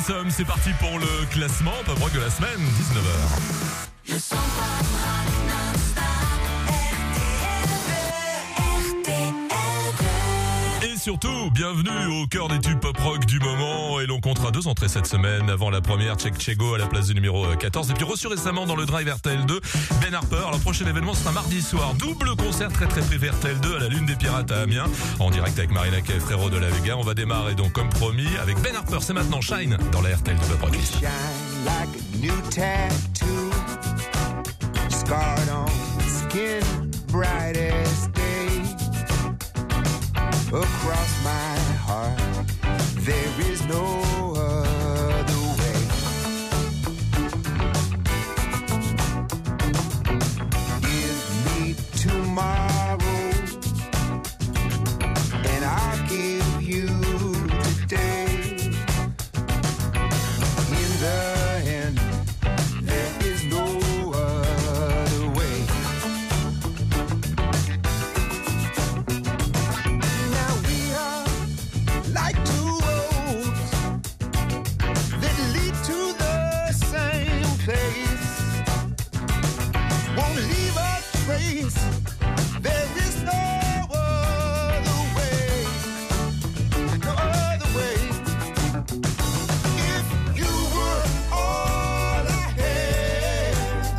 Sommes, c'est parti pour le classement Pop Rock de la semaine, 19h. Le son Pop Rock non-stop, RTL2. Et surtout, bienvenue au cœur des tubes Pop Rock du moment. Et l'on comptera 2 entrées cette semaine. Avant la première, Check Chego à la place du numéro 14. Et puis reçu récemment dans le Drive RTL2, Ben Harper. Alors prochain événement, c'est un mardi soir. Double concert très privé RTL2 à la Lune des Pirates à Amiens. En direct avec Marina Kaye, frérot de la Vega. On va démarrer donc comme promis avec Ben Harper. C'est maintenant Shine dans la RTL2 Pop Rock. Shine like a new tattoo, scarred on skin, bright as day. Across my heart, there is no other way. Give me tomorrow, and I'll give you today. In the end, there is no other way. Now we are like two roads that lead to the same place. Won't leave a trace. There is no other way. No other way. If you were all I had,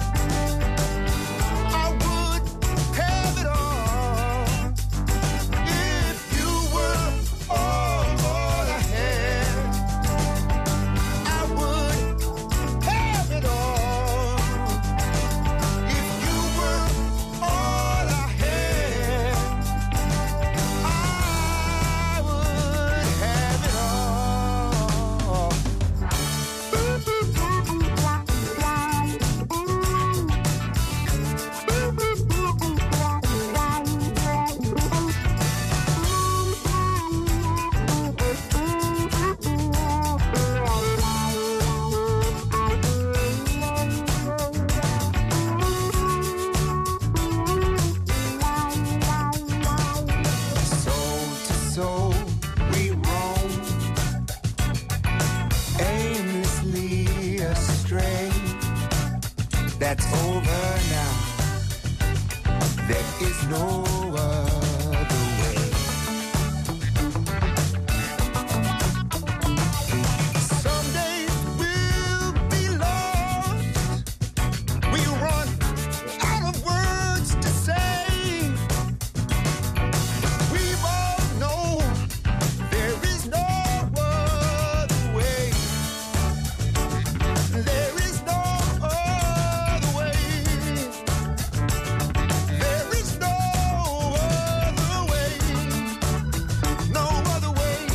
I would have it all. If you were all I had, I would have it all. If you were all I had, I would have it all. Soul to soul, we roam aimlessly astray. That's over now. There is no other way. Some days we'll be lost. We run out of words to say. We both know there is no other way. There is no other way. There is no other way. No other way.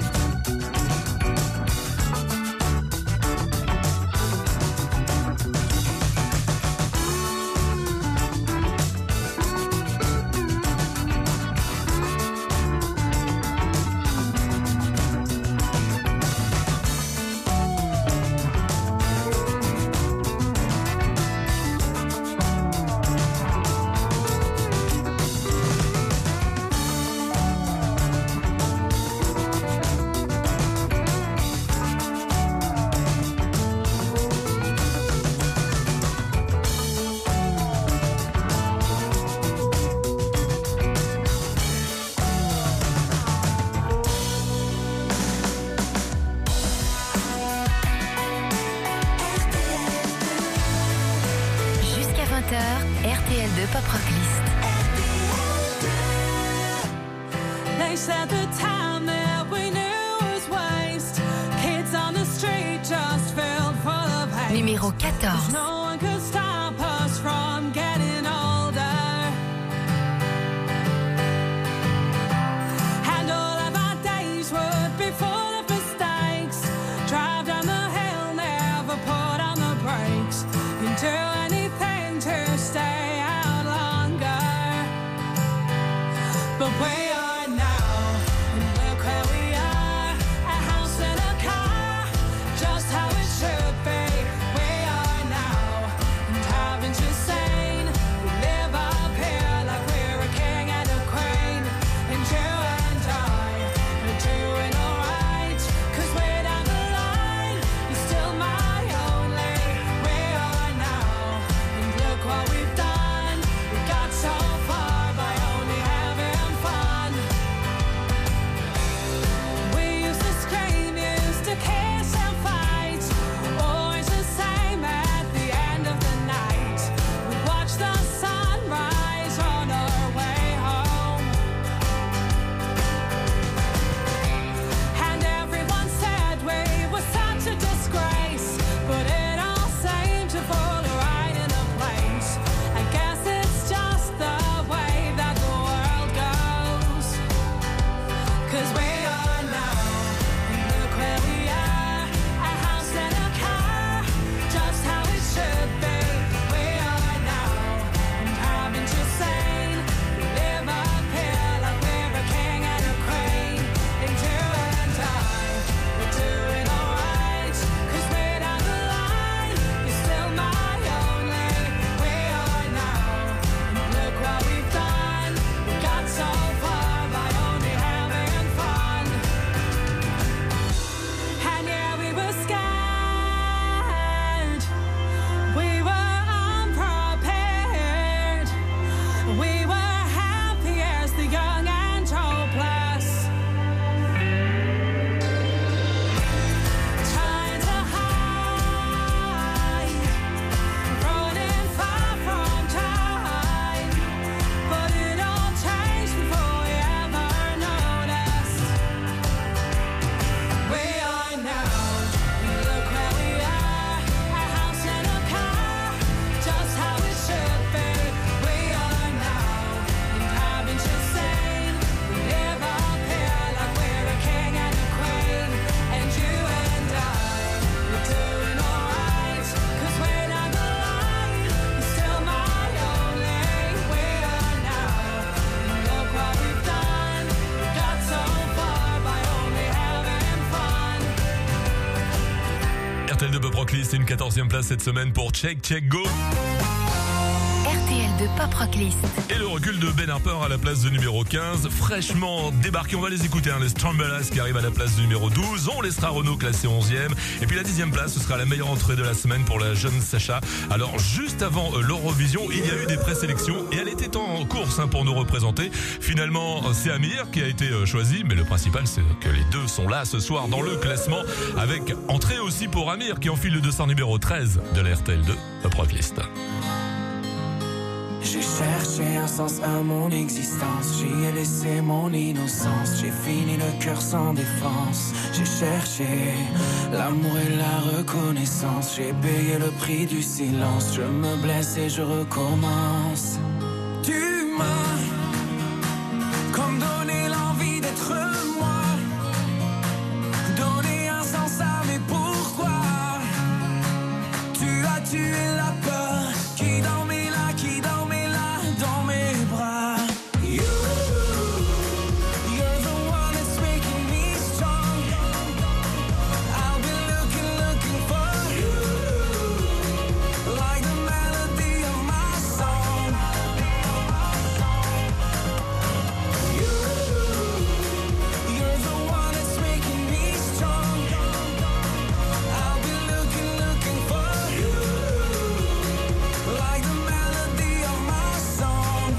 Jusqu'à 20h, RTL2 Pop Rock List. They said the time that we knew was waste. Kids on the street just filled full of hate. Numéro 'Cause 14. no one could stop us from getting older. And all of our days would be full of mistakes. Drive down the hill, never put on the brakes. And do anything to stay out longer. But we are now, and look where we are. A house and a car, just how it should be. We are now, 'cause we are now. And look where we are, a house and a car, just how it should be. We are now, and haven't you seen? We live up here like we're a king and a queen. And you and I, we're doing alright, 'cause we're down the line. You're still my only. We are now, and look what we've done. We got so far by only having fun. And yeah, we were scared. We were unprepared. We were happy as the young and hopeless. Trying to hide, running far from time. But it all changed before we ever noticed. We are now, look where we are, a house and a car, just how it should be. We are now, and haven't you seen? We live up here like we're a king and a queen. And you and I, we're doing alright, 'cause we're down the line. You're still my only. We are now, and look what we've done. We got so far by only having fun. RTL de Pop Rock List, une 14e place cette semaine pour Check Check Go. RTL de Pop Rock List. Et le recul de Ben Harper à la place de numéro 15, fraîchement débarqué. On va les écouter, les Strambelas qui arrivent à la place de numéro 12. On laissera Renaud classé 11e. Et puis la 10e place, ce sera la meilleure entrée de la semaine pour la jeune Sacha. Alors juste avant l'Eurovision, il y a eu des présélections et elle était en course pour nous représenter. Finalement, c'est Amir qui a été choisi, mais le principal c'est que les deux sont là ce soir dans le classement, avec entrée aussi pour Amir qui enfile le 200 numéro 13 de la RTL 2 Pop Rock List. J'ai cherché un sens à mon existence, j'y ai laissé mon innocence, j'ai fini le cœur sans défense. J'ai cherché l'amour et la reconnaissance, j'ai payé le prix du silence, je me blesse et je recommence. Tu m'as comme donné l'envie d'être moi, donné un sens à mes pourquoi. Tu as tué la peur qui dormait là, qui dormait là dans mes bras. You're the one that's making me strong. I'll be looking for you, like the melody of my song. You're the one that's making me strong. I'll be looking for you, like the melody of my song.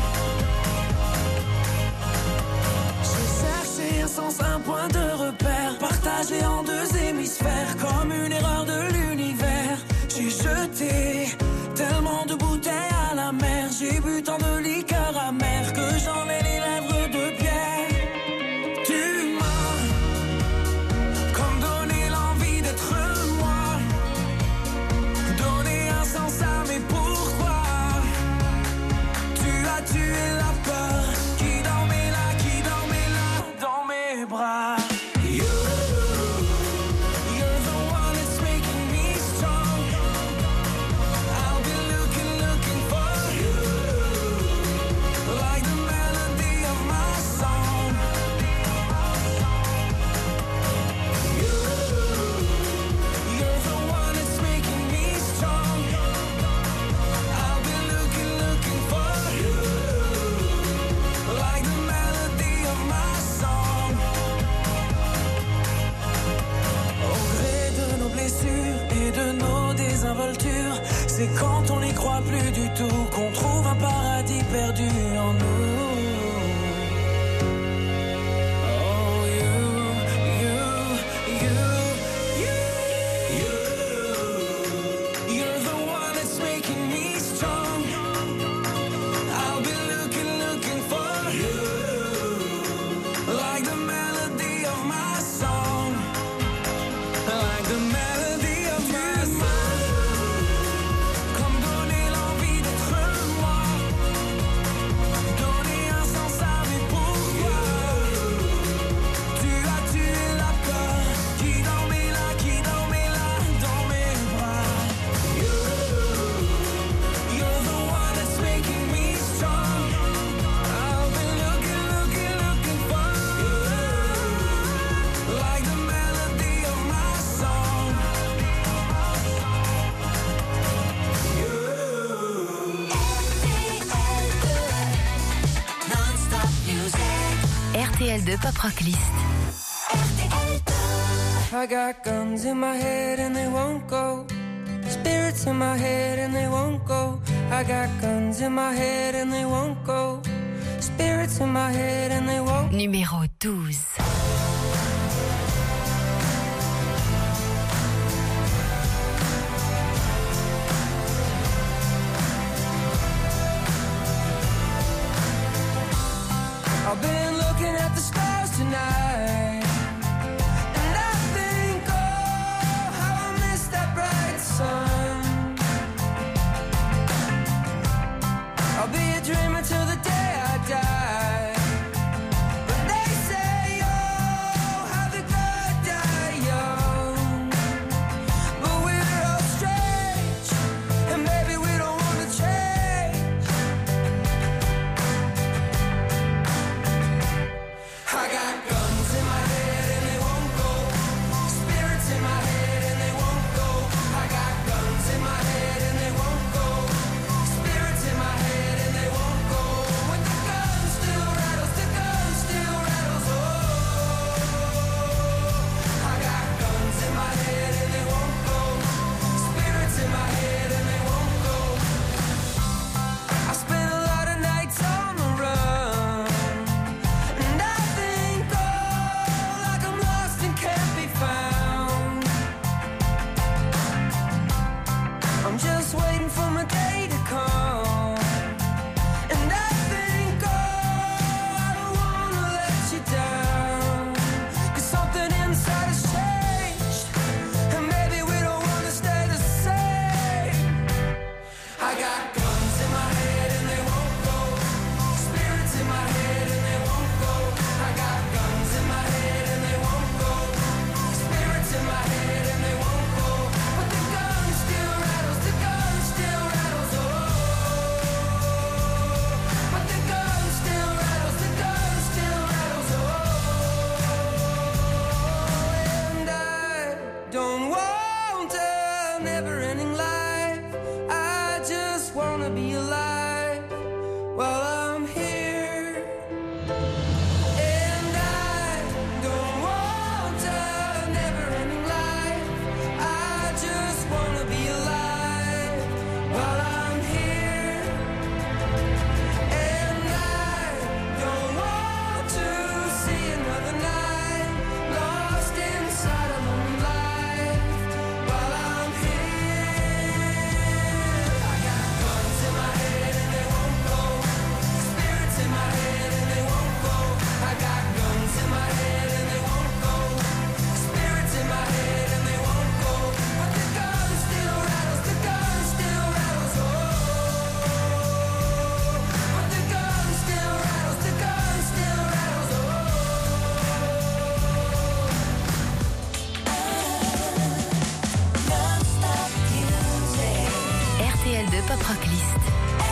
J'ai cherché un sens, un point de repère, partagé en deux hémisphères, comme une erreur de l'univers. J'ai jeté tellement de bouteilles à la mer, j'ai bu tant de liqueurs amères que j'en ai les lèvres de pierre. Tu m'as comme donné l'envie d'être moi, donné un sens à mes pourquoi. Tu as tué la peur qui dormait là dans mes bras. You're the one that's making me strong. I'll be looking for you, like the melody of my song. You're the one that's making me strong. I'll be looking for you, like the melody of my song. Au gré de nos blessures et de nos désinvoltures, c'est quand on n'y croit plus du tout qu'on trouve un paradis perdu en nous. Oh, you're the one that's making me strong. I'll be looking for you, like the melody of my song, like the melody of my song. Comme donner l'envie d'être moi, donner de Pop Rock List. I got guns in my head and they won't go. Spirits in my head and they won't go. I got guns in my head and they won't go. Spirits in my head and they won't. Numéro 12. I've been looking at the stars tonight, and I think, oh, how I miss that bright sun. I'll be a dreamer till the day I die. But they say, oh, how the good die young. But we're all strange, and maybe we don't want to change. I got guns in my head and they won't go. Spirits in my head and they won't go. I got guns in my head and they won't go. Spirits in my head and they won't go. But the gun still rattles, the gun still rattles. Oh, I got guns in my head and they won't go. Spirits in my head and they won't go. I spent a lot of nights on the run, and I think, oh, like I'm lost and can't be found. I'm just waiting for my day to come, and I think, oh, I don't wanna let you down. 'Cause something inside has changed, and maybe we don't wanna stay the same. I got guns in my head and they won't go. Spirits in my head and they won't go. I got guns in my head and they won't go. Spirits in my head and they won't go. But the gun still rattles, the gun still rattles. Oh, but the gun still rattles, the gun still rattles. Oh, and I don't want a never-ending life. I just wanna be alive while I'm here. And I don't want a never-ending life. I just wanna be alive while I'm here. And I don't want to see another night lost inside a lonely life while I'm here. I got guns in my head and they won't go. Spirits in my head and they won't go. I got guns in my head and they won't go. Spirits in my head and they won't go. But the gun still rattles, the gun still rattles. Oh, but the gun still rattles, the gun still rattles. Oh, non-stop music. RTL de Pop Rock List.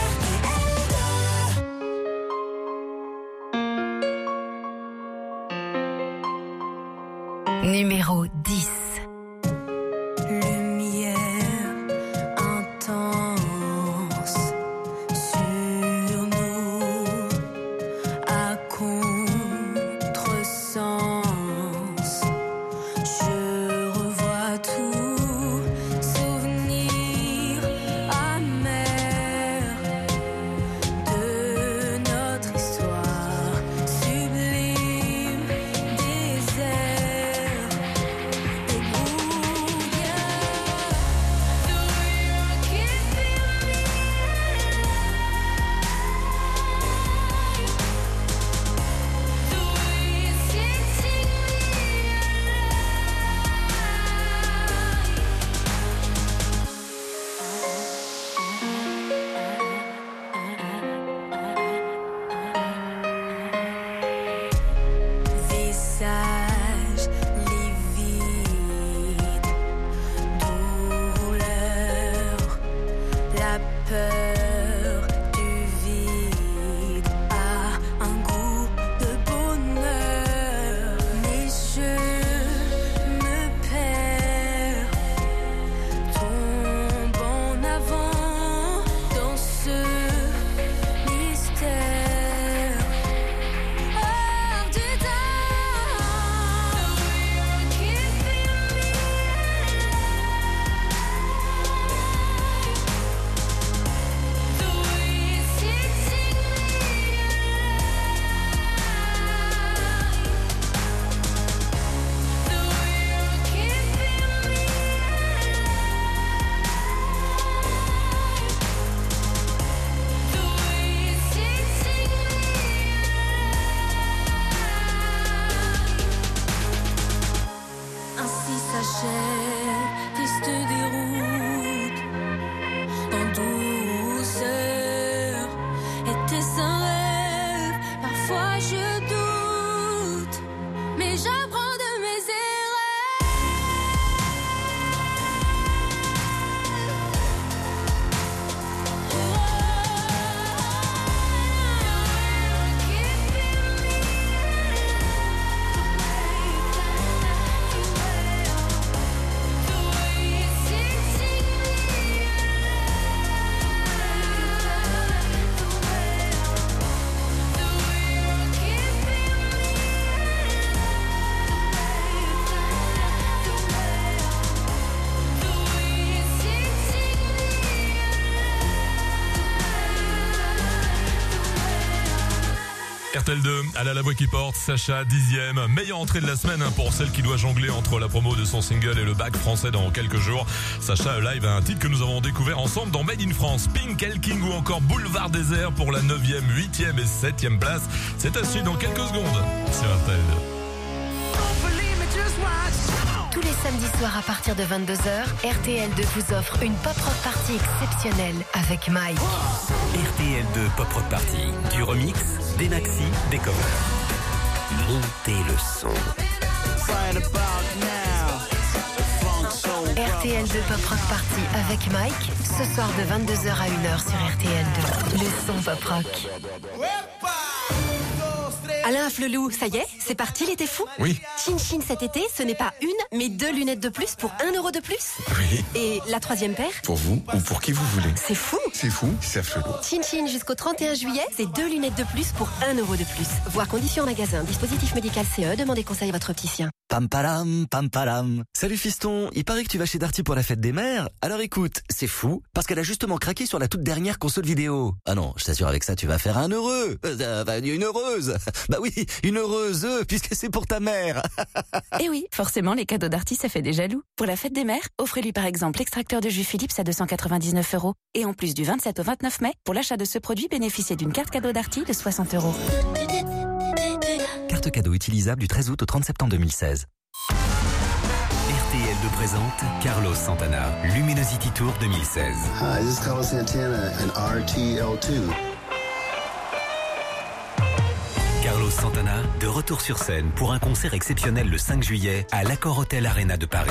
Numéro 10. Lumière intense sur nous, à contresens. Je revois tout, souvenir amer de notre histoire sublime, désert. s'achève, qui se déroute en douceur. Était-ce un rêve? Parfois je doute, mais j'apprends de mes RTL 2, elle a la voix qui porte, Sacha 10e, meilleure entrée de la semaine pour celle qui doit jongler entre la promo de son single et le bac français dans quelques jours. Sacha live a un titre que nous avons découvert ensemble dans Made in France, Pink, El King ou encore Boulevard Désert pour la 9e, 8e et 7e place. C'est à suivre dans quelques secondes sur RTL 2. Tous les samedis soirs à partir de 22h, RTL2 vous offre une pop rock party exceptionnelle avec Mike. RTL2 Pop Rock Party. Du remix, des maxi, des covers. Montez le son. RTL2 Pop Rock Party avec Mike, ce soir de 22h à 1h sur RTL2. Le son pop rock. Alain Flelou, ça y est, c'est parti l'été fou? Oui. Chin Chin cet été, ce n'est pas une, mais 2 lunettes de plus pour 1 euro de plus. Oui. Et la 3e paire? Pour vous ou pour qui vous voulez. C'est fou. C'est fou, c'est affreux. Chin Chin jusqu'au 31 juillet, c'est 2 lunettes de plus pour 1 euro de plus. Voir conditions en magasin, dispositif médical CE, demandez conseil à votre opticien. Pam param, pam param. Salut fiston, il paraît que tu vas chez Darty pour la fête des mères. Alors écoute, c'est fou, parce qu'elle a justement craqué sur la toute dernière console vidéo. Ah non, je t'assure avec ça tu vas faire un heureux. Une heureuse. Bah oui, une heureuse, puisque c'est pour ta mère. Et oui, forcément les cadeaux Darty ça fait des jaloux. Pour la fête des mères, offrez-lui par exemple l'extracteur de jus Philips à 299 €. Et en plus du 27 au 29 mai, pour l'achat de ce produit, bénéficiez d'une carte cadeau Darty de 60 €. Carte cadeau utilisable du 13 août au 30 septembre 2016. RTL2 présente Carlos Santana, Luminosity Tour 2016. Hi, this is Carlos Santana and RTL2. Carlos Santana, de retour sur scène pour un concert exceptionnel le 5 juillet à l'Accor Hotel Arena de Paris.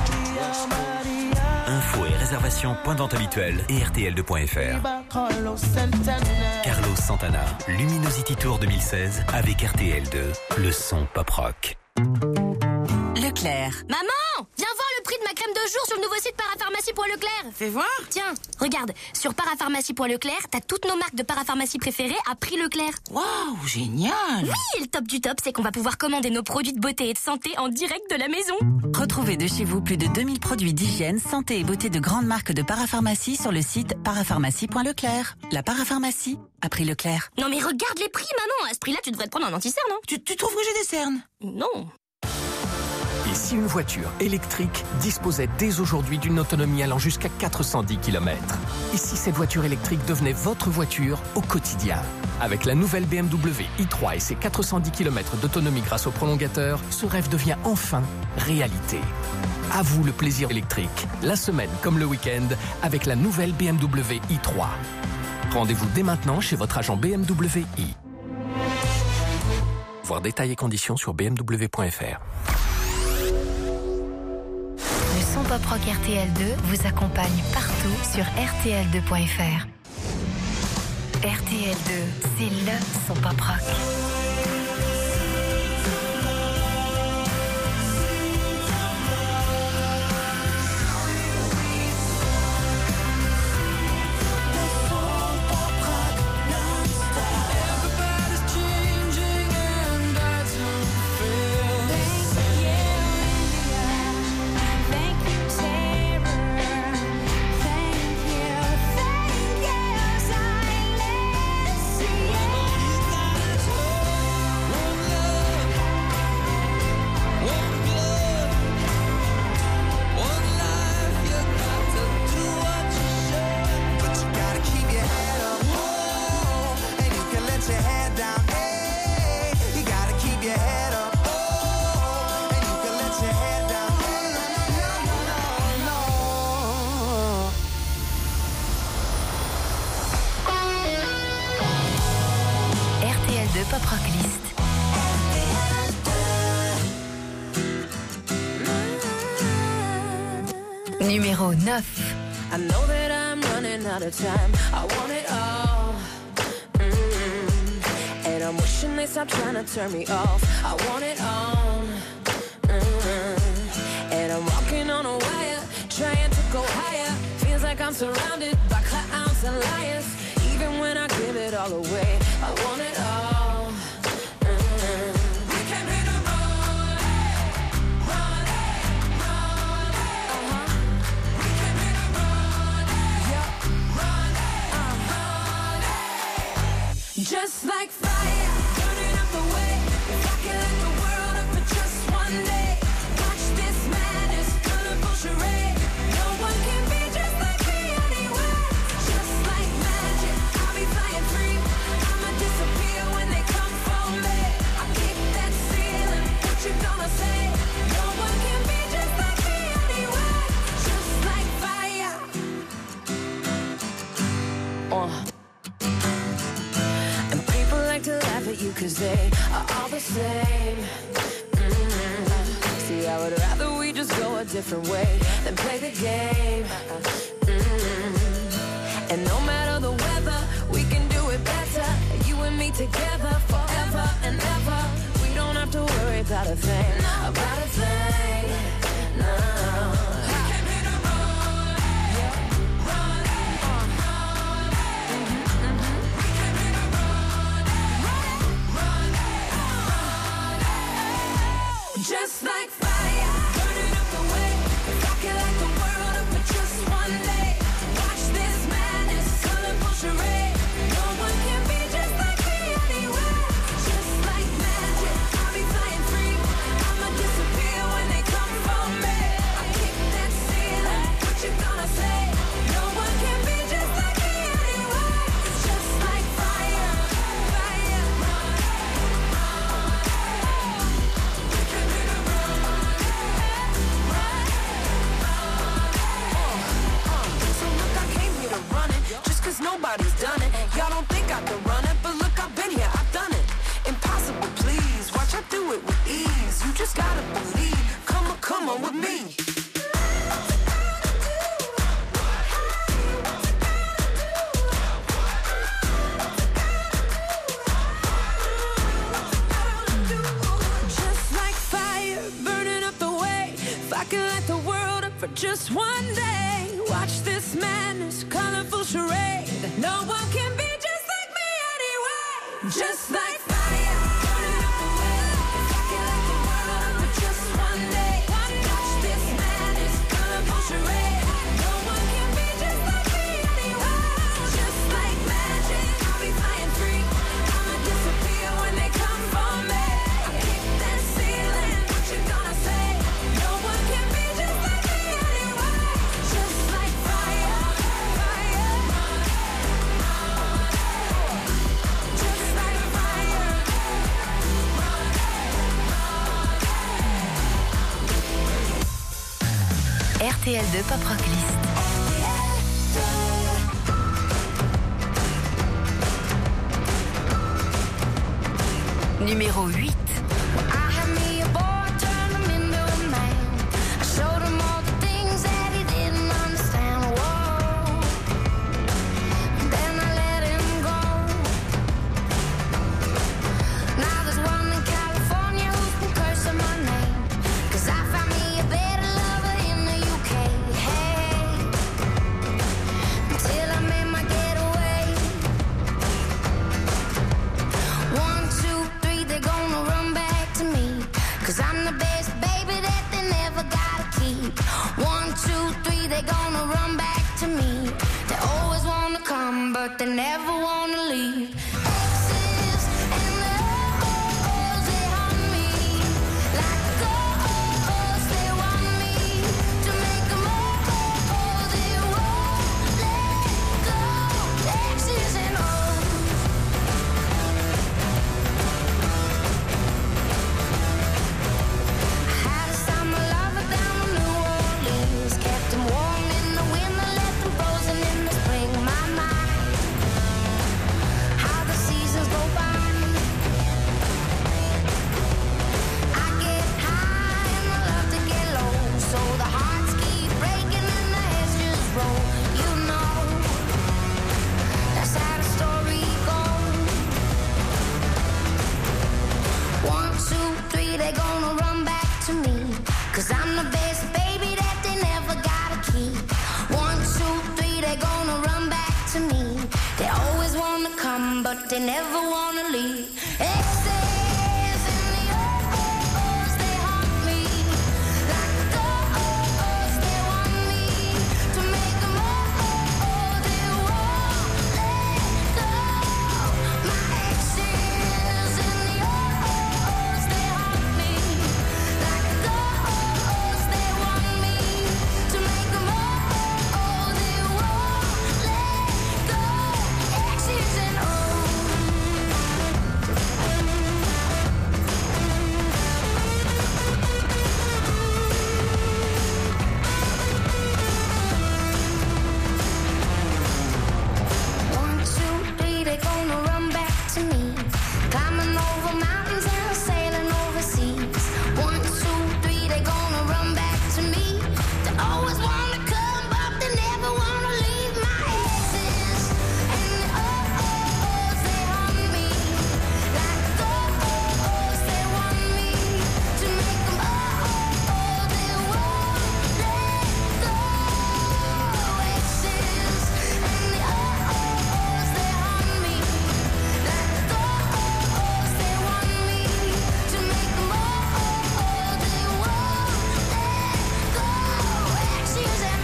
Infos et réservations, point de vente habituel et rtl2.fr. Carlos Santana, Luminosity Tour 2016 avec RTL2, le son pop rock. Leclerc. Maman, viens voir le prix de ma crème de jour sur le nouveau site parapharmacie.leclerc. Fais voir. Tiens, regarde, sur parapharmacie.leclerc, t'as toutes nos marques de parapharmacie préférées à prix Leclerc. Waouh, génial. Oui, et le top du top, c'est qu'on va pouvoir commander nos produits de beauté et de santé en direct de la maison. Retrouvez de chez vous plus de 2000 produits d'hygiène, santé et beauté de grandes marques de parapharmacie sur le site parapharmacie.leclerc. La parapharmacie à prix Leclerc. Non mais regarde les prix, maman. À ce prix-là, tu devrais te prendre un anti-cerne, non? Tu trouves que j'ai des cernes? Non. Et si une voiture électrique disposait dès aujourd'hui d'une autonomie allant jusqu'à 410 km? Et si cette voiture électrique devenait votre voiture au quotidien? Avec la nouvelle BMW i3 et ses 410 km d'autonomie grâce au prolongateur, ce rêve devient enfin réalité. À vous le plaisir électrique, la semaine comme le week-end, avec la nouvelle BMW i3. Rendez-vous dès maintenant chez votre agent BMW i. Voir détails et conditions sur bmw.fr. Le son pop rock RTL2 vous accompagne partout sur rtl2.fr. RTL2, c'est le son pop rock. Thank you, silence. Numéro 9. I know that I'm running out of time. I want it all. And I'm wishing they stop trying to turn me off. I want it all. And I'm walking on a wire, trying to go higher. Feels like I'm surrounded by clowns and liars. Even when I give it all away, I want it all. Just like fire, burning up the way. If I can light the world up for just one day, watch this madness, colorful charade. No one can be just like me anywhere. Just like magic, I'll be flying free. I'ma disappear when they come for me. I kick that ceiling, what you gonna say? No one can be just like me anywhere. Just like fire. To laugh at you cause they are all the same. See, I would rather we just go a different way than play the game. And no matter the weather, we can do it better. You and me together forever and ever. We don't have to worry about a thing, about a thing, no. Just like fire, burning up the way. If I can light the world up for just one day, watch this madness, colorful charade. No one can be just like me anywhere. Just like magic, I'll be flying free. I'ma disappear when they come for me. I kick that ceiling, what you gonna say? No one can be just like me anywhere. Just like fire, fire. Cause nobody's done it. Y'all don't think I can run it, but look, I've been here, I've done it. Impossible, please. Watch, I do it with ease. You just gotta believe. Come on with me. Just like fire, burning up the way. If I can light the world up for just one day, watch this madness, colorful charade. No one can be just like me anyway. Just like fire, burning up the way. If I can light the world up for just one day, watch this madness, colorful charade. No one can be just like me anyway. Just like magic, I'll be flying free. I'ma disappear when they come for me. I kick that ceiling, what you gonna say? No one can be just like me anyway. Just like fire, fire. Just like fire. RTL2 Pop Rock List. Numéro 8. They never wanna leave. up, they never wanna leave. Exes in the O's, they haunt me. Like ghosts, they want me to make them all, they won't let go. My exes in the O's, they haunt me. Like ghosts, they want me to make them all, they won't let go. Exes and One, two, three, they gonna run back to me. Climbing over mountains and sailing overseas. One, two, three, they gonna run back to me. They always wanna come, but they never wanna leave. My exes and the O's, they haunt me. Like ghosts, they want me to make them all, they won't let go. Exes and the O's, they haunt me. Like ghosts, they want me to make them all, they won't let go. Exes and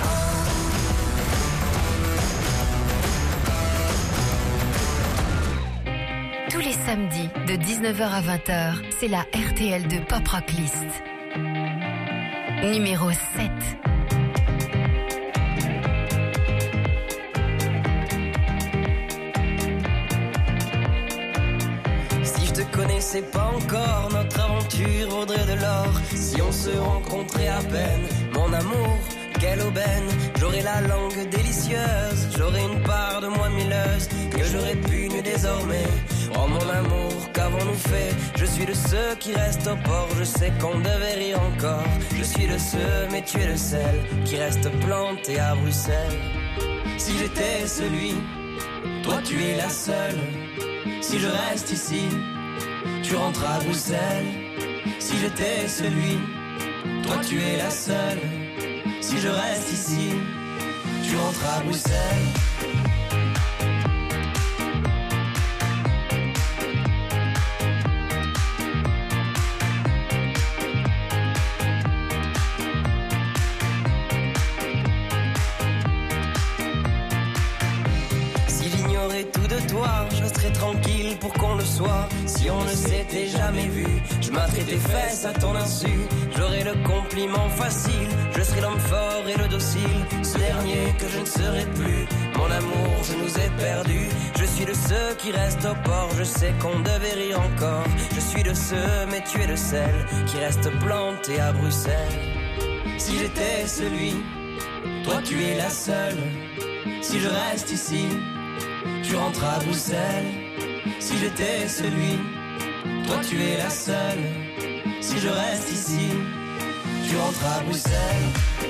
Tous les samedis, de 19h à 20h, c'est la RTL2 Pop Rock List. Numéro 7. Si je te connaissais pas encore, notre aventure vaudrait de l'or. Si on se rencontrait à peine, mon amour, quelle aubaine. J'aurais la langue délicieuse, j'aurais une part de moi milleuse que j'aurais pu nu désormais. Oh mon amour, qu'avons-nous fait? Je suis de ceux qui restent au port, je sais qu'on devait rire encore. Je suis de ceux, mais tu es le seul qui reste planté à Bruxelles. Si j'étais celui, toi tu es la seule. Si je reste ici, tu rentres à Bruxelles. Si j'étais celui, toi tu es la seule. Si je reste ici, tu rentres à Bruxelles. Si j'ignorais tout de toi, je serais tranquille pour qu'on le soit. Si on ne s'était jamais vu, je m'atterais tes fesses à ton insu. J'aurais le compliment facile, je serais l'homme fort et le docile. Ce dernier que je ne serai plus, mon amour, je nous ai perdus. Je suis de ceux qui restent au port, je sais qu'on devait rire encore. Je suis de ceux, mais tu es le seul qui reste planté à Bruxelles. Si j'étais celui, toi tu es la seule. Si je reste ici, tu rentres à Bruxelles. Si j'étais celui, toi tu es la seule. Si je reste ici, tu rentres à Bruxelles.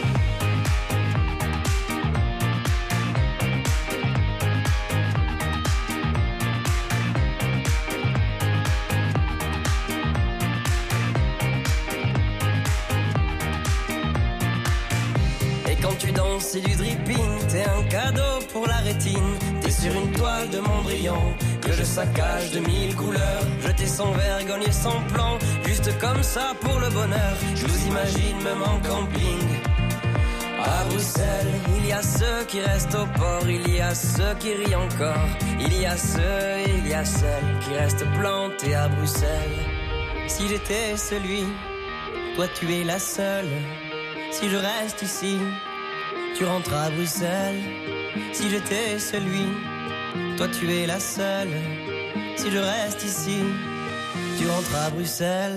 Et quand tu danses, c'est du dripping, t'es un cadeau pour la rétine. T'es sur une toile de Mondrian que je saccage de 1000 couleurs. Jeter sans vergogne et sans plan, juste comme ça pour le bonheur. Je vous imagine même en camping. À Bruxelles, il y a ceux qui restent au port, il y a ceux qui rient encore. Il y a ceux et il y a celles qui restent plantés à Bruxelles. Si j'étais celui, toi tu es la seule. Si je reste ici, tu rentres à Bruxelles. Si j'étais celui, toi tu es la seule. Si je reste ici, tu rentres à Bruxelles.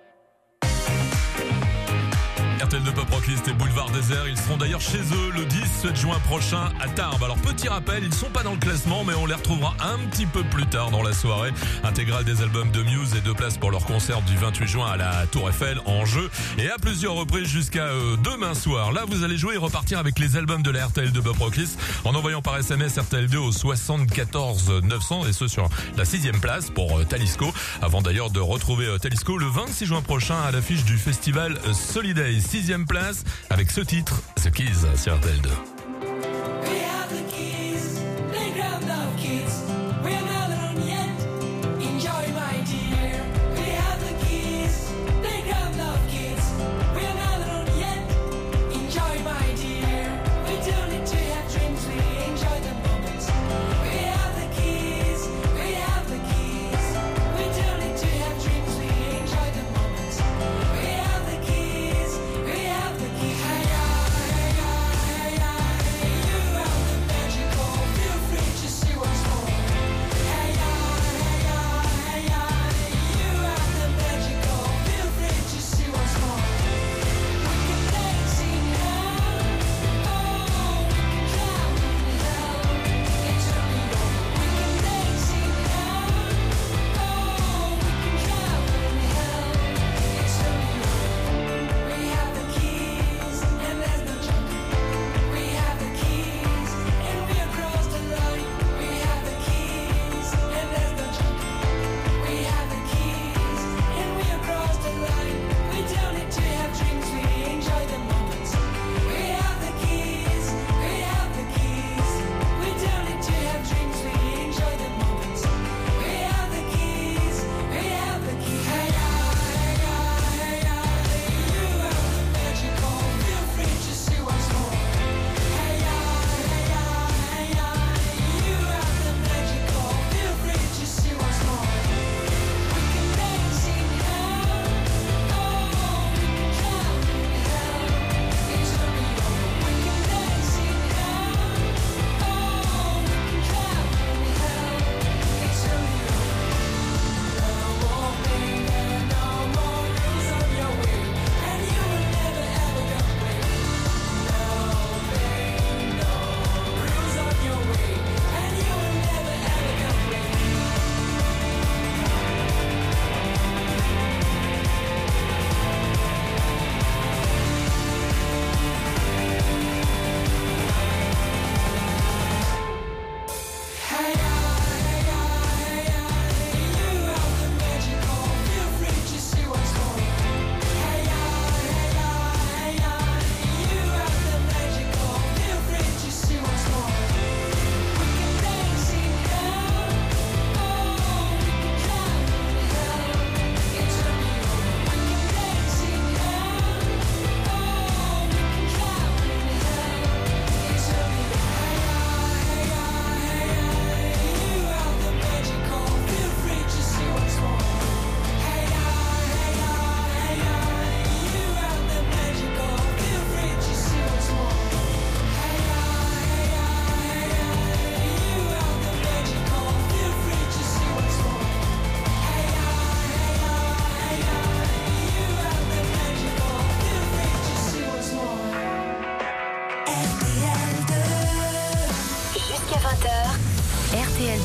RTL2 Pop Rock List et Boulevard Désert, ils seront d'ailleurs chez eux le 17 juin prochain à Tarbes. Alors petit rappel, ils sont pas dans le classement mais on les retrouvera un petit peu plus tard dans la soirée. Intégrale des albums de Muse et 2 places pour leur concert du 28 juin à la Tour Eiffel en jeu et à plusieurs reprises jusqu'à demain soir. Là vous allez jouer et repartir avec les albums de la RTL2 Pop Rock List en envoyant par SMS RTL2 au 74 900 et ce sur la 6e place pour Talisco. Avant d'ailleurs de retrouver Talisco le 26 juin prochain à l'affiche du festival Soliday. 6e place avec ce titre, The Keys sur RTL2. We have the keys, playground of kids. We're not alone yet.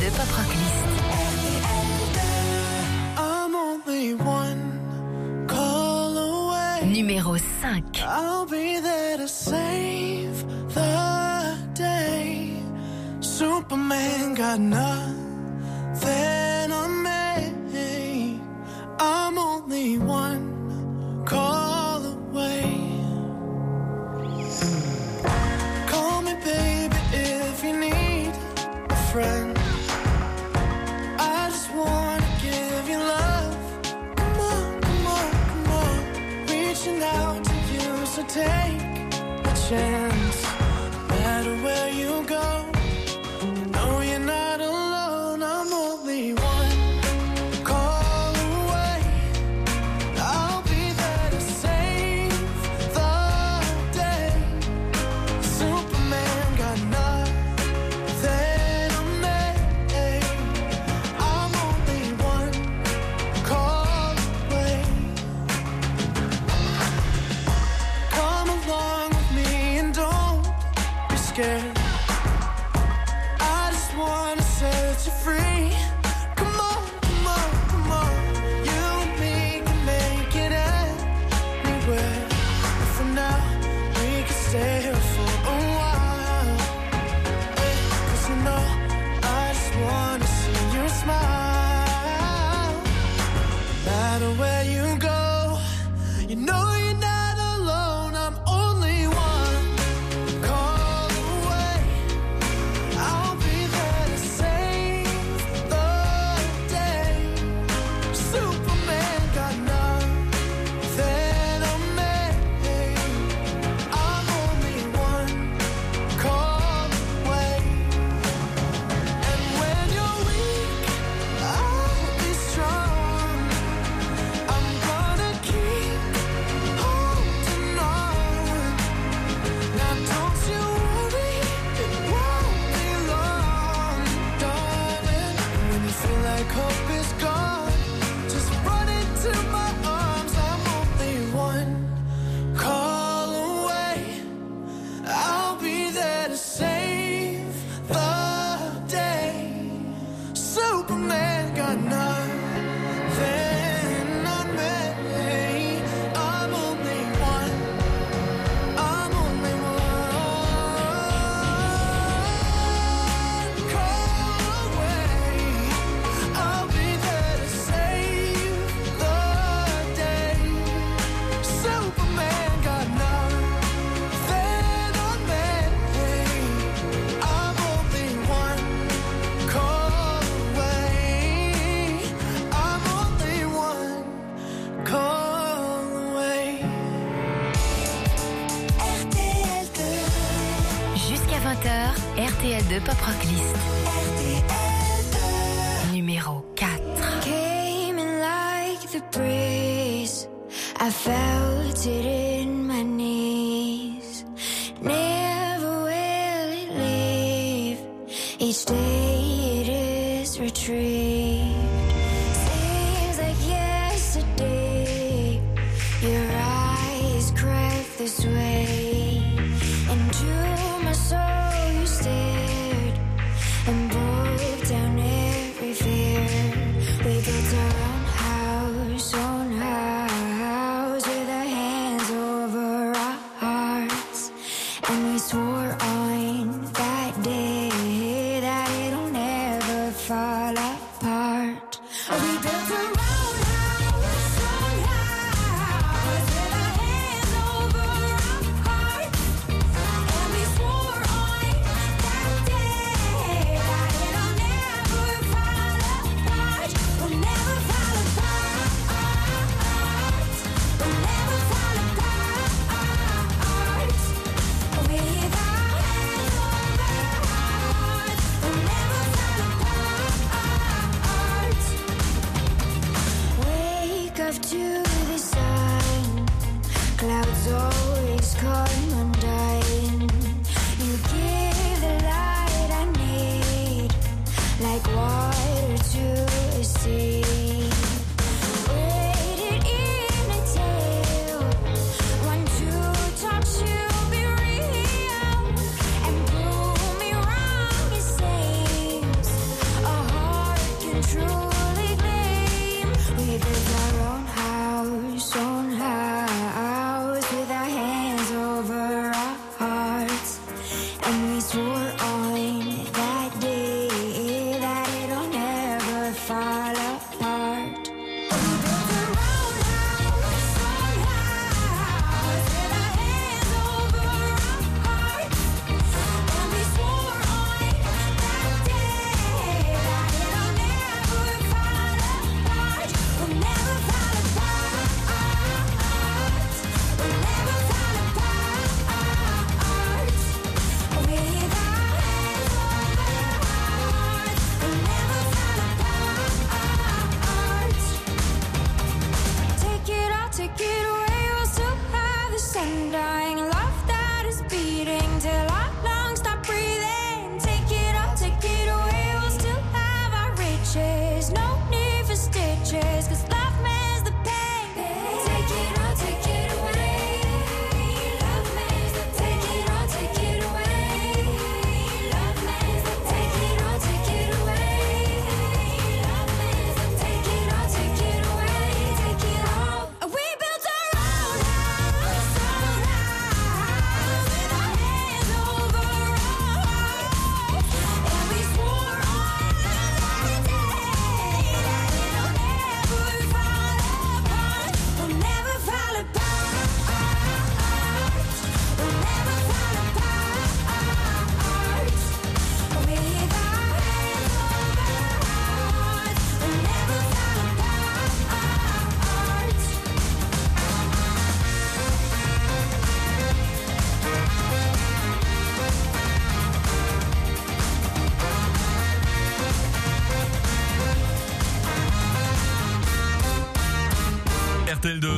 RTL2 Pop Rock List. I'm only one call away. Numéro 5. I'll be there to save the day. Superman got nothing on me. I'm only one call away. Call me baby if you need a friend. I just wanna give you love. Come on, come on, come on. Reaching out to you, so take a chance. No matter where you go, no, you're not alone. I'm only one call away. I'll be there to save the day. Superman got nothing on me. I'm only one call away. Come along with me and don't be scared. I just wanna set you free. Come on, come on, come on. You and me can make it anywhere. And for now, we can stay here for a while. 'Cause you know, I just wanna see you smile. No matter where you go, you know you're not alone. I'm only one call away. I'll be there to save the day. Superman got nothing on me. I'm only one call away. And when you're weak, I'll be strong. I'm gonna keep holding on. Now don't you worry, it won't be long, darling. When you feel like hope is gone, just run into my arms. I'm only one call away. I'll be there to save the day. Superman got nothing on me. I'm only one. I'm only one call away. I'll be there to save the day. Superman got nothing on me. I'm only one call away. I'm only one call away. RTL2. Jusqu'à 20h, RTL2 Pop Rock List. Numéro 4. Came in like the breeze. I felt it in my knees. Never will it leave. Each day it is retrieved. Seems like yesterday. Your eyes cracked this way. Into my soul you stared and broke down every fear. We built our own house with our hands over our hearts. And we swore on that day that it'll never fall apart. We built our own house with our hands over our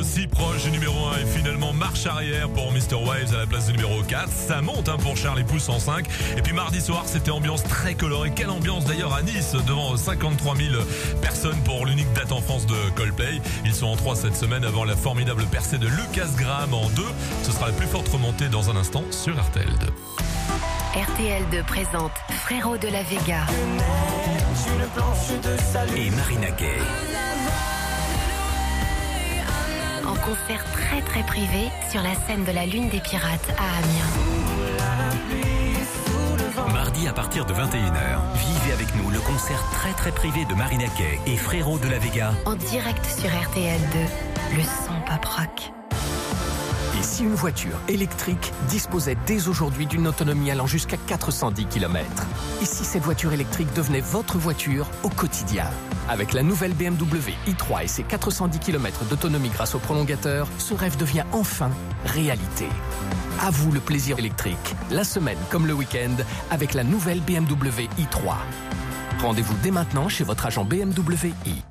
si proche du numéro 1 et finalement marche arrière pour Mr. Waves à la place du numéro 4. Ça monte pour Charles et Pouce en 5. Et puis mardi soir, c'était ambiance très colorée. Quelle ambiance d'ailleurs à Nice, devant 53 000 personnes pour l'unique date en France de Coldplay. Ils sont en 3 cette semaine avant la formidable percée de Lucas Graham en 2. Ce sera la plus forte remontée dans un instant sur RTL2. RTL2 présente Frérot de la Vega Et Marina Kaye. en concert très très privé sur la scène de la Lune des Pirates à Amiens. Mardi à partir de 21h, vivez avec nous le concert très très privé de Marina Kaye et Frérot de la Vega. En direct sur RTL2, le son pop rock. Et si une voiture électrique disposait dès aujourd'hui d'une autonomie allant jusqu'à 410 km? Et si cette voiture électrique devenait votre voiture au quotidien? Avec la nouvelle BMW i3 et ses 410 km d'autonomie grâce au prolongateur, ce rêve devient enfin réalité. À vous le plaisir électrique, la semaine comme le week-end, avec la nouvelle BMW i3. Rendez-vous dès maintenant chez votre agent BMW i.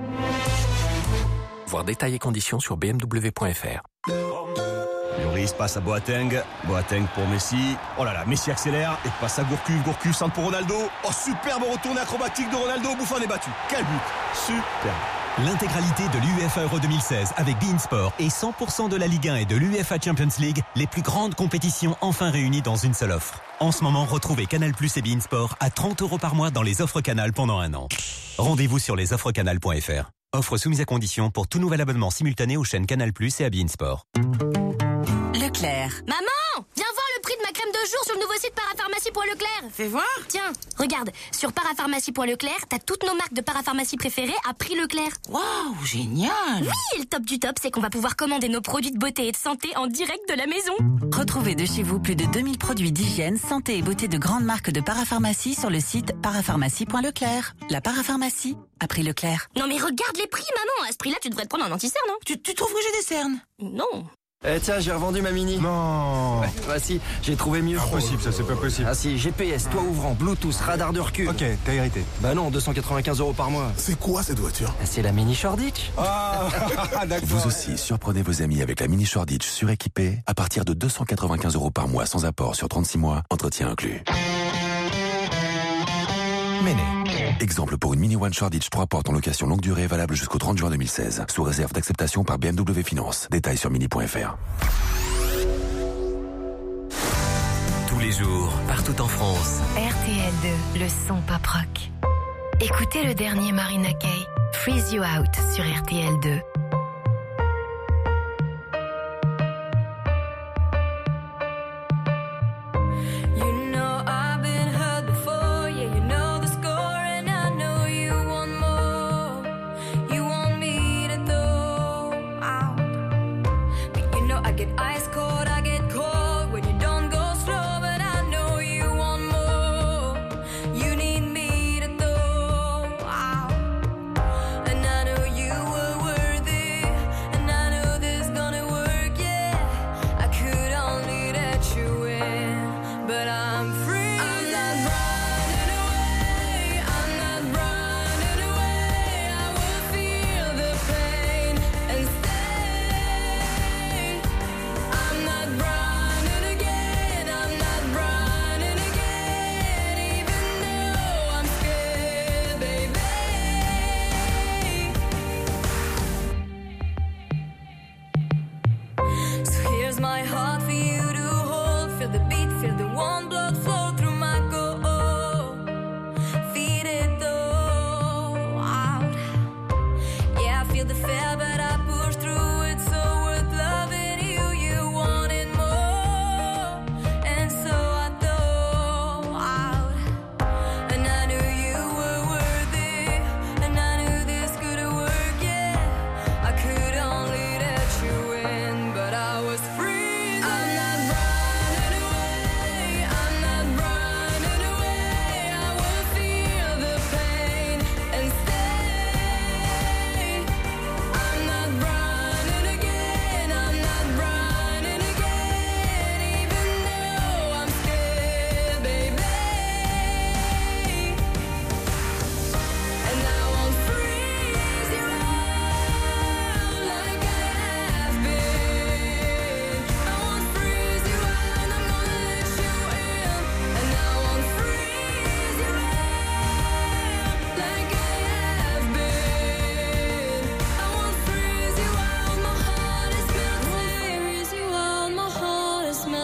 Voir détails et conditions sur bmw.fr. Lloris passe à Boateng. Boateng pour Messi. Oh là là, Messi accélère et passe à Gourcuff. Gourcuff centre pour Ronaldo. Oh, superbe retourné acrobatique de Ronaldo. Buffon est battu. Quel but! Superbe. L'intégralité de l'UEFA Euro 2016 avec beIN Sport et 100% de la Ligue 1 et de l'UEFA Champions League, les plus grandes compétitions enfin réunies dans une seule offre. En ce moment, retrouvez Canal+ et beIN Sport à 30 € par mois dans les offres Canal pendant un an. Rendez-vous sur lesoffrescanal.fr. Offre soumise à condition pour tout nouvel abonnement simultané aux chaînes Canal+ et à beIN Sport. Leclerc. Maman, viens voir le prix de ma crème de jour sur le nouveau site parapharmacie.leclerc. Fais voir. Tiens, regarde, sur parapharmacie.leclerc, t'as toutes nos marques de parapharmacie préférées à prix Leclerc. Waouh, génial. Oui, et le top du top, c'est qu'on va pouvoir commander nos produits de beauté et de santé en direct de la maison. Retrouvez de chez vous plus de 2000 produits d'hygiène, santé et beauté de grandes marques de parapharmacie sur le site parapharmacie.leclerc. La parapharmacie à prix Leclerc. Non mais regarde les prix, maman. À ce prix-là, tu devrais te prendre un anti-cerne, non? Tu trouves que j'ai des cernes? Non. Eh tiens, j'ai revendu ma Mini. Non. Ouais, bah si, j'ai trouvé mieux. Impossible, ça, c'est pas possible. Ah si, GPS, toit ouvrant, Bluetooth, radar de recul. Ok, t'as hérité. Bah non, 295 € par mois. C'est quoi cette voiture? C'est la Mini Shoreditch. Ah, d'accord. Vous aussi, surprenez vos amis avec la Mini Shoreditch suréquipée à partir de 295 € par mois sans apport sur 36 mois, entretien inclus. Méné. Exemple pour une Mini One Shoreditch 3 portes en location longue durée valable jusqu'au 30 juin 2016. Sous réserve d'acceptation par BMW Finance. Détails sur mini.fr. Tous les jours, partout en France. RTL2, le son pop rock. Écoutez le dernier Marina Kaye, Freeze You Out sur RTL2. And I know you were worth it.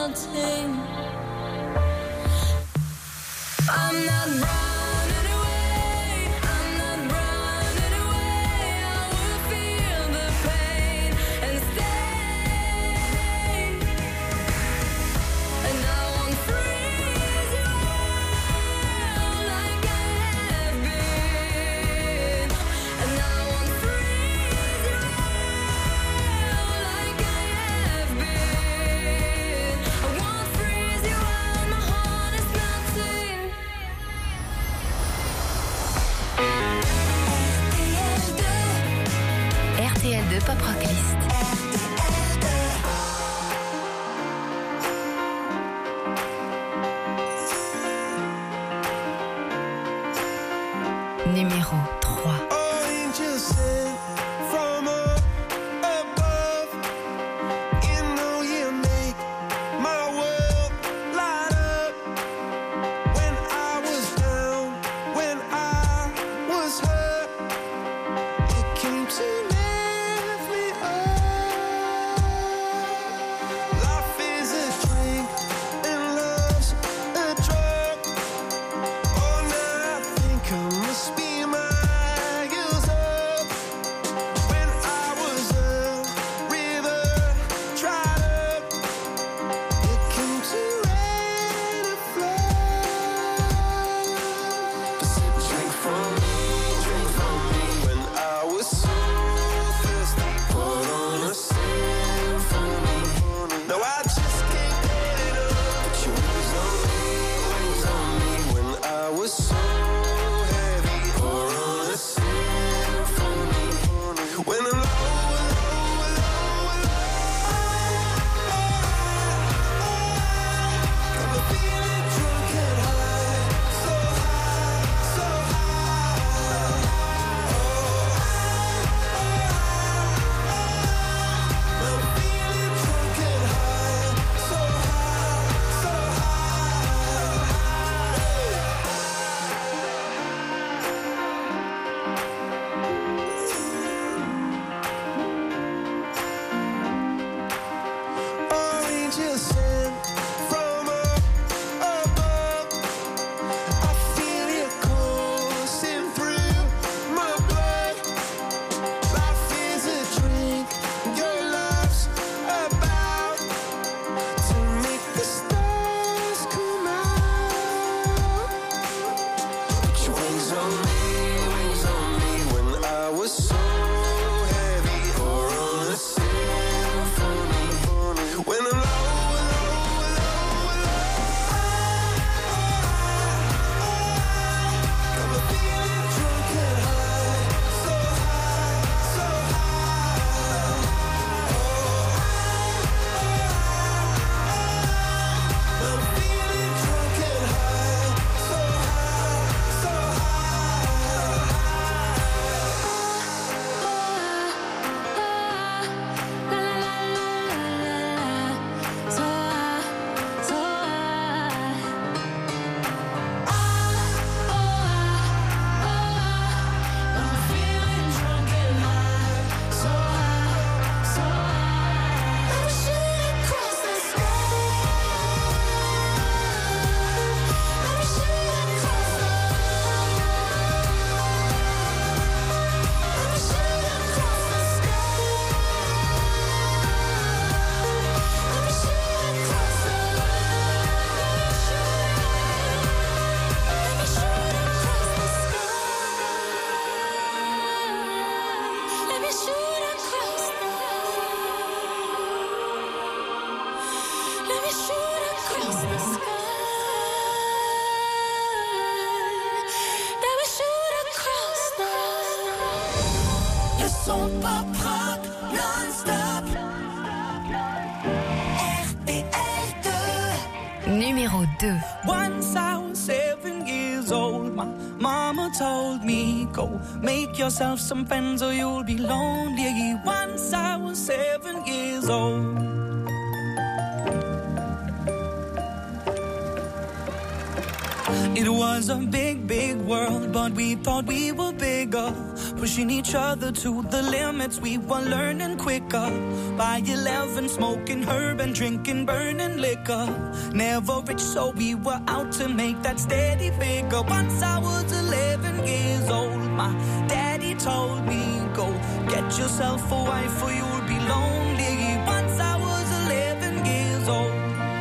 melting. I'm not running away, I'm not running away. I will feel the pain and stay. And I won't freeze you out like I have been. And I won't freeze you out like I have been. I won't freeze you out, my heart is melting. RTL2 Pop Rock List. Numéro 3. Angels sent from up above. You know you make my world light up. When I was down, when I was hurt, you came to lift me up. Life is a drink and love's a drug. Oh, now I think I must be miles up. When I was a river dried up, you came to rain and flood. Drink from me, when I was so thirsty. Put on a symphony. No, I just can't get enough. Put your wings on me, when I was so heavy. Pour on a symphony. When I'm low, got me feeling drunk and high, so high, so high. I'm feeling drunk and high, so high, so high. Angels sent from up above. I feel it coursing through my blood. Life is a drink, your love's about to make the stars come out. Put your wings on me, when I was so heavy. Pour on a symphony. When I'm low, got me feeling drunk and high, so high, so high. I'm feeling drunk and high, so high, so son pop rock non-stop. RTL2. Numéro 2. Once I was 7 years old, my mama told me, go make yourself some friends or you'll be lonely. Once I was 7 years old. It was a big, big world, but we thought we were bigger. Pushing each other to the limits, we were learning quicker. By 11, smoking herb and drinking burning liquor. Never rich, so we were out to make that steady figure. Once I was 11 years old, my daddy told me, go get yourself a wife or you'll be lonely. Once I was 11 years old.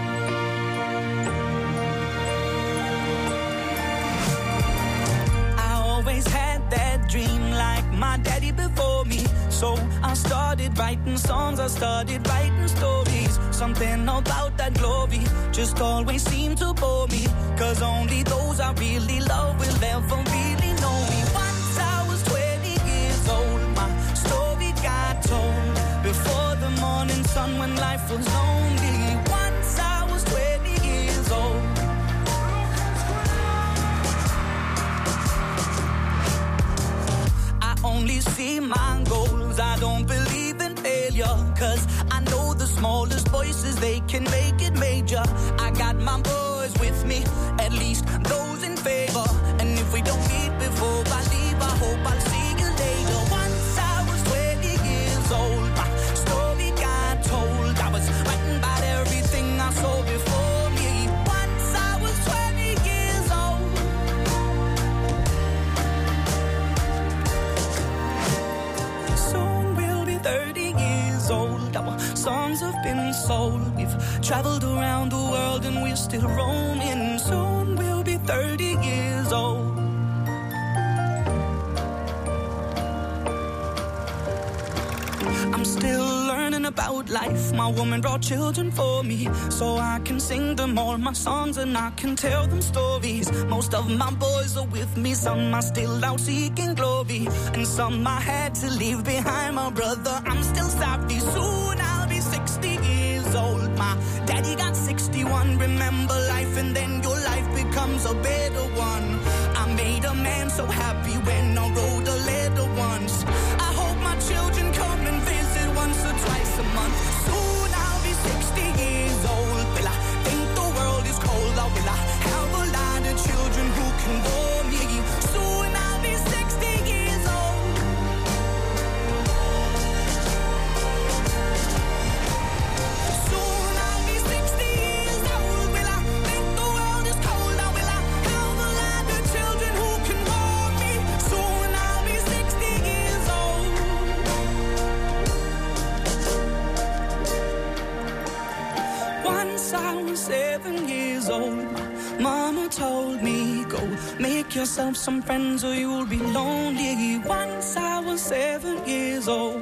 Always had that dream like my daddy before me. So I started writing songs, I started writing stories. Something about that glory just always seemed to bore me. Cause only those I really love will ever really know me. Once I was 20 years old, my story got told. Before the morning sun when life was lonely. Once I was 20 years old. Only see my goals, I don't believe in failure. Cause I know the smallest voices, they can make it major. I got my boys with me, at least those in favor. And if we don't meet before I leave, I hope I'll see you later. Once I was 20 years old, my story got told. I was writing about everything I saw before me. Once I was 20 years old. Soon we'll be 30 years old. Our songs have been sold. We've traveled around the world and we're still roaming. Soon we'll be 30 years old. I'm still learning about life. My woman brought children for me, so I can sing them all my songs and I can tell them stories. Most of my boys are with me, some are still out seeking glory, and some I had to leave behind. My brother, I'm still sorry. Soon I'll be 60 years old. My daddy got 61. Remember life and then your life becomes a better one. I made a man so happy when I wrote a letter once. I hope my children come and visit once or twice a month. Soon I'll be 60 years old. Will I think the world is cold, or will I have a lot of children who can bore me? Soon I'll be 60 years old. Soon I'll be 60 years old. Will I think the world is cold, or will I have a lot of children who can bore me? Soon I'll be 60 years old. Once I was 7 years old, my mama told me, go make yourself some friends or you'll be lonely. Once I was 7 years old.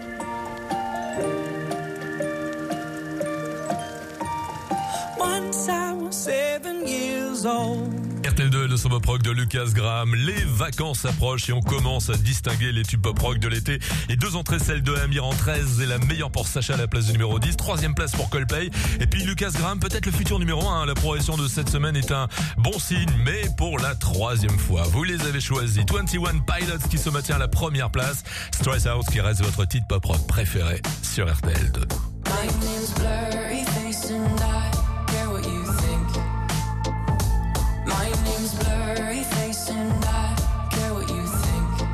Once I was 7 years old. RTL2, le son pop rock de Lucas Graham. Les vacances approchent et on commence à distinguer les tubes pop rock de l'été. Et 2 entrées, celle de Amir en 13 et la meilleure pour Sacha à la place du numéro 10. 3e place pour Coldplay. Et puis Lucas Graham, peut-être le futur numéro 1. La progression de cette semaine est un bon signe, mais pour la 3e fois. Vous les avez choisis. 21 Pilots qui se maintient à la première place. Stress Out qui reste votre titre pop rock préféré sur RTL2. My name's Blurry Face and I care what you think. My name's Blurry Face and I care what you think.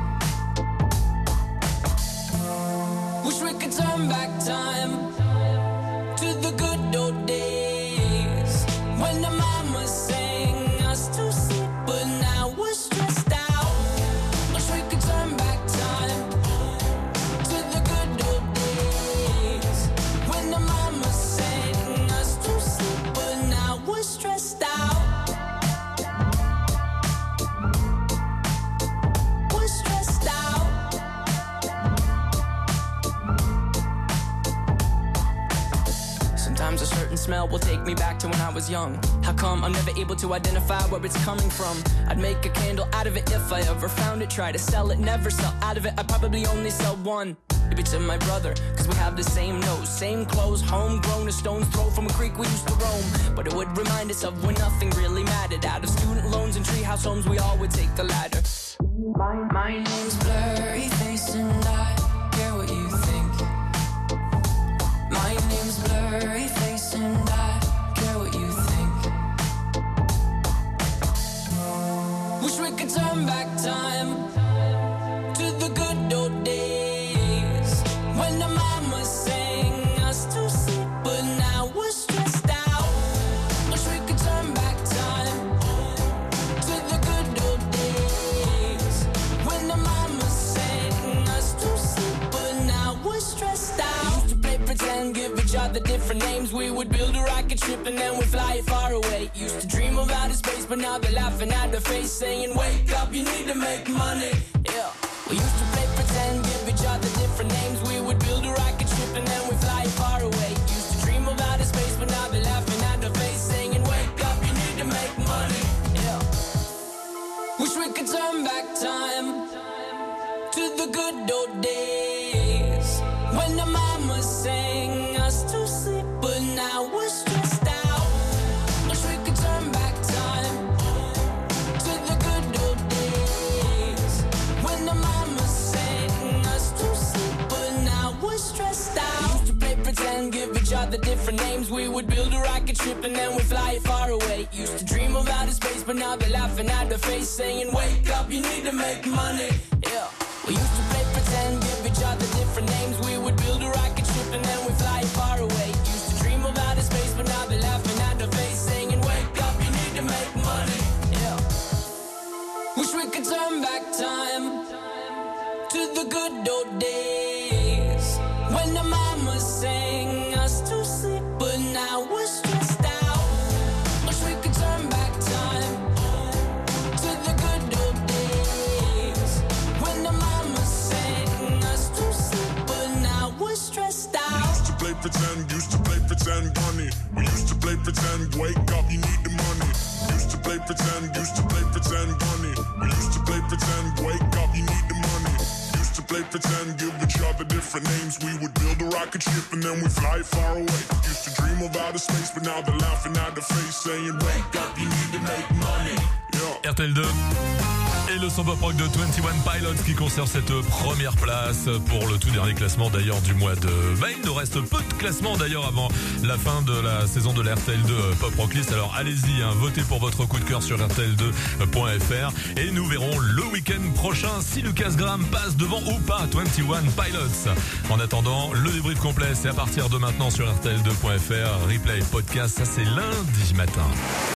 Wish we could turn back time to the good old days when the mama sang us to sleep, but now we're stressed out. Wish we could turn back time to the good old days when the mama sang us to sleep, but now we're stressed out. We're stressed out. Sometimes a certain smell will take me back to when I was young. How come I'm never able to identify where it's coming from? I'd make a candle out of it if I ever found it. Try to sell it, never sell out of it. I'd probably only sell one. Maybe to my brother, cause we have the same nose, same clothes, homegrown, a stone's throw from a creek we used to roam. But it would remind us of when nothing really mattered. Out of student loans and treehouse homes, we all would take the ladder. My name's Blurry Face and I care what you think. My name's Blurry Face and I care what you think. different names. We would build a rocket ship and then we'd fly it far away. Used to dream of outer space, but now they're laughing at the face, saying, wake up, you need to make money. Yeah. We used to play pretend, give each other different names. We would build a rocket ship and then we'd fly it far away. Used to dream of outer space, but now they're laughing at the face, saying, wake up, you need to make money. Yeah. Wish we could turn back time to the good old days when the mama sang us to sleep, but now we're stressed out. Wish we could turn back time to the good old days when the mama sang us to sleep, but now we're stressed out. Used to play pretend, give each other different names. We would build a rocket ship and then we'd fly it far away. Used to dream of outer space, but now they're laughing at the face, saying, wake up, you need to make money. Yeah. We used to play pretend, give each other different names. We would build a rocket ship and then we fly far away. Used to dream of outer space, but now they're laughing at the face, saying, wake up, you need to make money. Yeah. Wish we could turn back time to the good old days when the mama sang us to sleep, but now we're stressed out. Wish we could turn back time to the good old days when the mama sang us to sleep, but now we're stressed out. Used to play pretend, bunny. We used to play pretend, wake up, you need the money. Used to play pretend, bunny. We used to play pretend, wake up, you need the money. Used to play pretend, give each other different names. We would build a rocket ship and then we fly far away. Used to dream of outer space, but now they're laughing at the face, saying, wake up, you need to make money. Yeah. RTL 2 et le son pop rock de 21 Pilots qui conserve cette première place pour le tout dernier classement d'ailleurs du mois de mai. Il nous reste peu de classements d'ailleurs avant la fin de la saison de la RTL2 Pop Rock List. Alors allez-y, votez pour votre coup de cœur sur RTL2.fr et nous verrons le week-end prochain si Lucas Graham passe devant ou pas 21 Pilots. En attendant, le débrief complet c'est à partir de maintenant sur RTL2.fr. Replay, podcast, ça c'est lundi matin.